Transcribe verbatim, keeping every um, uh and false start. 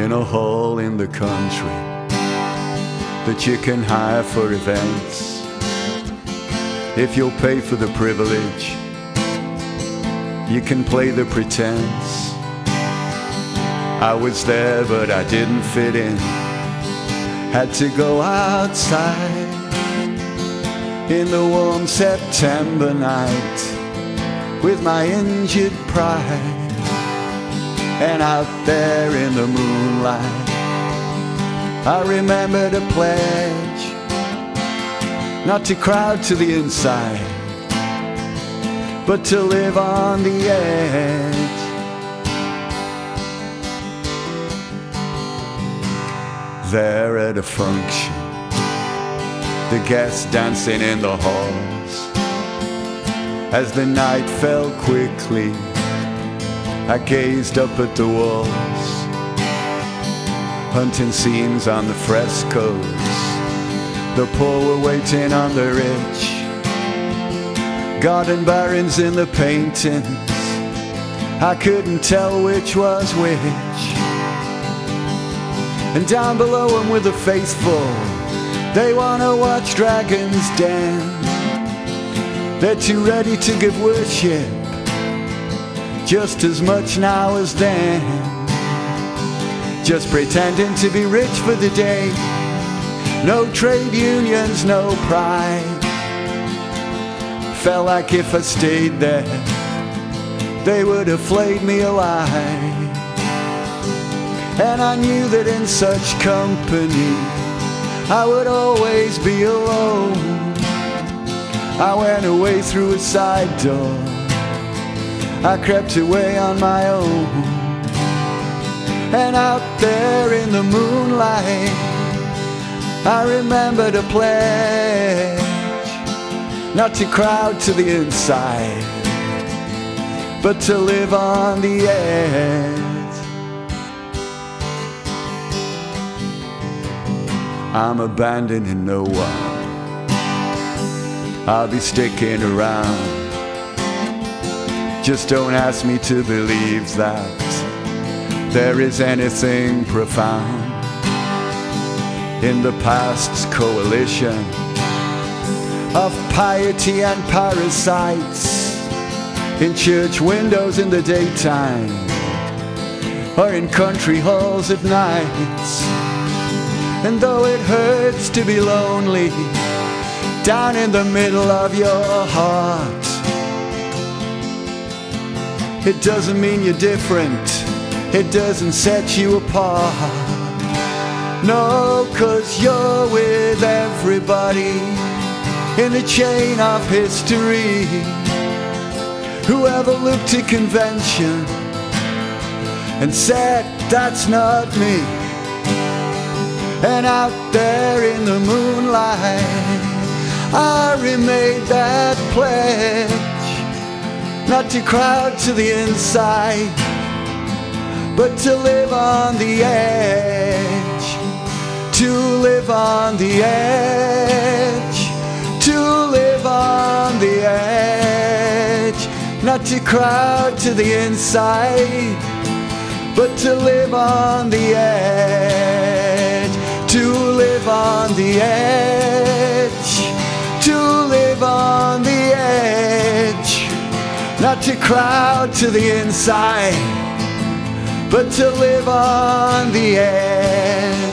in a hall in the country that you can hire for events. If you'll pay for the privilege, you can play the pretense. I was there but I didn't fit in, had to go outside in the warm September night with my injured pride. And out there in the moonlight, I remembered a pledge not to crowd to the inside, but to live on the edge. There at a function, the guests dancing in the halls. As the night fell quickly, I gazed up at the walls. Hunting scenes on the frescoes, the poor were waiting on the rich. Garden barons in the paintings, I couldn't tell which was which. And down below them with the faithful, they wanna watch dragons dance. They're too ready to give worship, just as much now as then. Just pretending to be rich for the day. No trade unions, no pride. Felt like if I stayed there, they would have flayed me alive. And I knew that in such company I would always be alone. I went away through a side door, I crept away on my own. And out there in the moonlight, I remembered a pledge not to crowd to the inside, but to live on the edge. I'm abandoning no one, I'll be sticking around. Just don't ask me to believe that there is anything profound in the past's coalition of piety and parasites, in church windows in the daytime, or in country halls at night. And though it hurts to be lonely down in the middle of your heart, it doesn't mean you're different, it doesn't set you apart. No, 'cause you're with everybody in the chain of history. Whoever looked to convention and said, that's not me. And out there in the moonlight, I remade that pledge not to crowd to the inside, but to live on the edge. To live on the edge. To live on the edge. Not to crowd to the inside, but to live on the edge. To live on the edge. To live on the edge. Not to crowd to the inside, but to live on the edge.